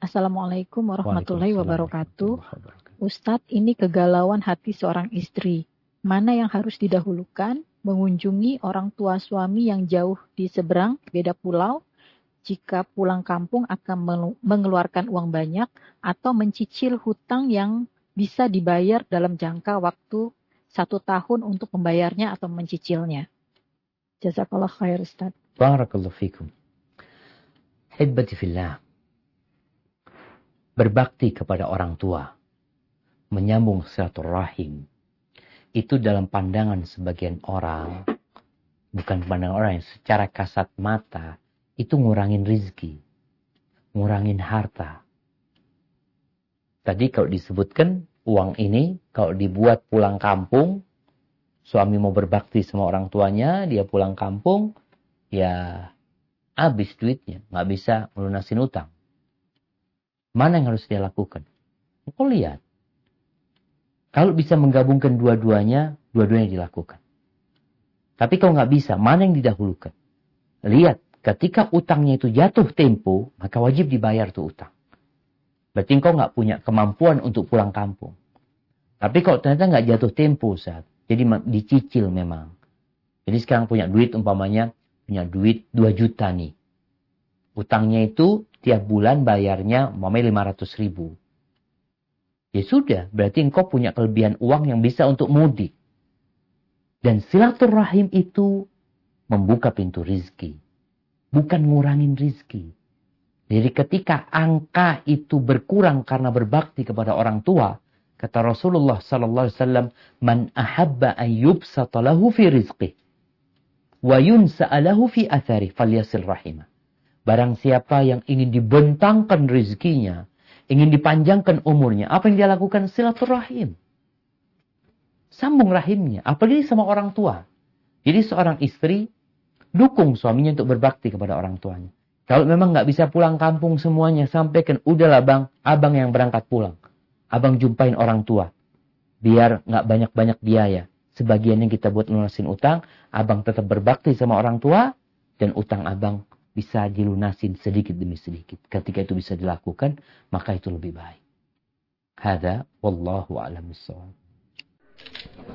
Assalamualaikum warahmatullahi wabarakatuh. Waalaikumsalam warahmatullahi wabarakatuh. Ustadz, ini kegalauan hati seorang istri. Mana yang harus didahulukan? Mengunjungi orang tua suami yang jauh di seberang, beda pulau, jika pulang kampung akan mengeluarkan uang banyak, atau mencicil hutang yang bisa dibayar dalam jangka waktu 1 tahun untuk membayarnya atau mencicilnya. Jazakallah khair, Ustaz. Barakallahu fikum. Hibbati fillah. Berbakti kepada orang tua, menyambung silaturahim, itu dalam pandangan sebagian orang, bukan pandangan orang yang secara kasat mata, itu ngurangin rizki, ngurangin harta. Tadi kalau disebutkan, uang ini kalau dibuat pulang kampung, suami mau berbakti sama orang tuanya, dia pulang kampung, ya habis duitnya, nggak bisa melunasin utang. Mana yang harus dia lakukan? Kau lihat. Kalau bisa menggabungkan dua-duanya, dua-duanya dilakukan. Tapi kalau nggak bisa, mana yang didahulukan? Lihat, ketika utangnya itu jatuh tempo, maka wajib dibayar tuh utang. Berarti engkau nggak punya kemampuan untuk pulang kampung. Tapi kalau ternyata nggak jatuh tempo, Ustaz, jadi dicicil memang. Jadi sekarang punya duit, umpamanya punya duit 2 juta nih. Utangnya itu tiap bulan bayarnya umpamanya 500.000. Ya sudah, berarti engkau punya kelebihan uang yang bisa untuk mudik. Dan silaturahim itu membuka pintu rizki. Bukan ngurangin rizki. Jadi ketika angka itu berkurang karena berbakti kepada orang tua, kata Rasulullah sallallahu alaihi wasallam, "Man ahabba an yubsata lahu fi rizqih wa yunsa'a lahu fi athari falyasil rahimah." Barang siapa yang ingin dibentangkan rizkinya, ingin dipanjangkan umurnya, apa yang dia lakukan? Silaturahim. Sambung rahimnya, apalagi sama orang tua. Jadi seorang istri dukung suaminya untuk berbakti kepada orang tuanya. Kalau memang nggak bisa pulang kampung semuanya, sampaikan, udahlah bang, abang yang berangkat pulang. Abang jumpain orang tua. Biar nggak banyak-banyak biaya. Sebagian yang kita buat lunasin utang, abang tetap berbakti sama orang tua, dan utang abang bisa dilunasin sedikit demi sedikit. Ketika itu bisa dilakukan, maka itu lebih baik. Hada wallahu a'lam bissawab.